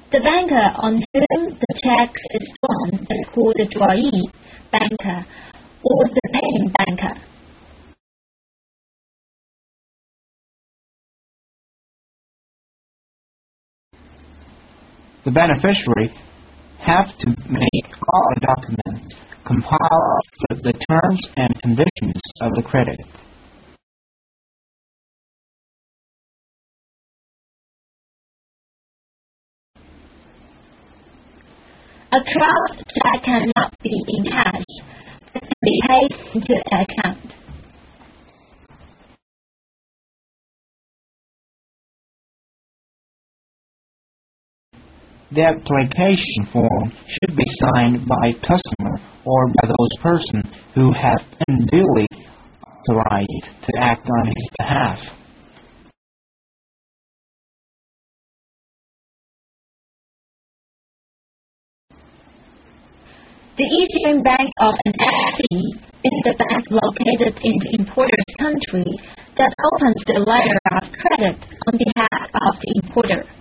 The banker on whom the check is drawn is called the drawee banker or the paying banker. The beneficiary have to make all the documents, compile the terms and conditions of the credit. A draft check cannot be in cash, but can be paid into an account. The application form should be signed by customer or by those persons who have been duly authorized to act on his behalf. The issuing bank of an FP is the bank located in the importer's country that opens the letter of credit on behalf of the importer.